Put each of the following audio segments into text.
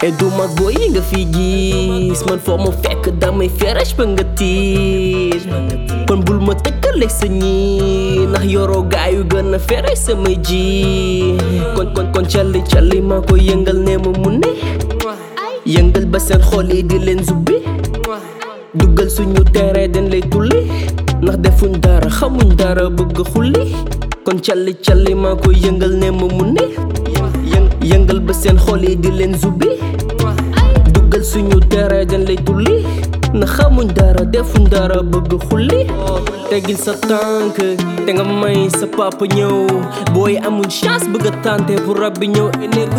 e du mag booy yi nga fi gis man foo ma fekk damay feresh ba nga tiir kon bul ma tëkkaleeg sa ñi ndax yoroo gaayu gën a feresh samay ji kon calli maa ko yëngal ne ma mu ne yëngal ba seen xol yi di leen zubbi duggal suñu terrain den lay tulli ndax defuñ dara xamuñ dara bëgg xulli kon calli maa ko yëngal ne ma mu ne yëngal ba seen xol yi di leen zubbi duggal suñu terrain den lay tulli ndax xamuñ dara defuñ dara bëgg xulli teggil sa tànk te nga may sa papa ñëw booy amuñ chance bëgg a tànte pour rab bi ñëw néegu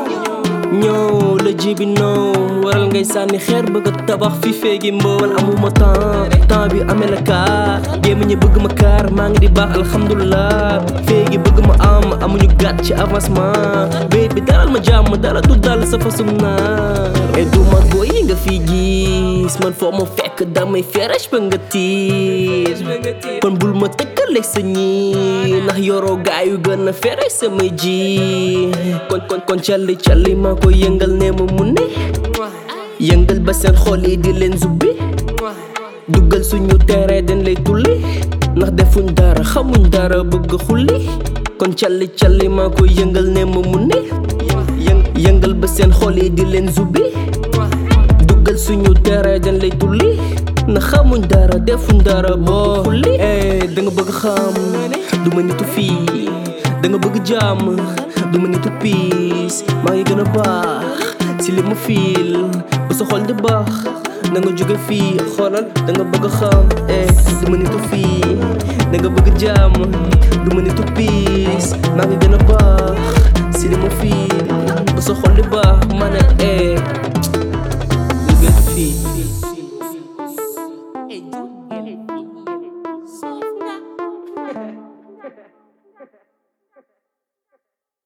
ñëw la jibi no waral ngay sànni xeer bëgg a tabax fi feegi mboo man amuma temps bi amee la kaar gémmi ñi bëgg ma kaar maa ngi di baax alhamdulilah feegi bëgg ma am amuñu gàtt ci avancement béyit bi dalal ma jàmm dara du dal sa fasum naar e du mag booy yi nga fi gis man foo ma fekk damay feresh ba nga tiir kon bul ma tëkkaleeg sa ñi ndax yoroo gaayu gën a feresh samay ji kon calli maa ko yëngal ne ma mu ne yëngal ba seen xol yi di leen zubbi duggal suñu terrain den lay tulli ndax defuñ dara xamuñ dara bëgg xulli kon calli maa ko yëngal ne ma mu ne yëngal ba seen xol yi di leen zubbi duggal suñu terrain den lay tulli ndax xamuñ dara defuñ dara bëgg xulli da nga bëgg xam du ma nitu fii da nga bëgg jàmm du ma nitu piis maa ngi gën a baax si li ma fiil ba sa xol di baax da nga jóge fii xoolal da nga bëgg xam du ma nitu fii da nga bëgg jàmm du ma nitu piis maa ngi gën a baax si li ma fiil ba sa xol di baax ma ne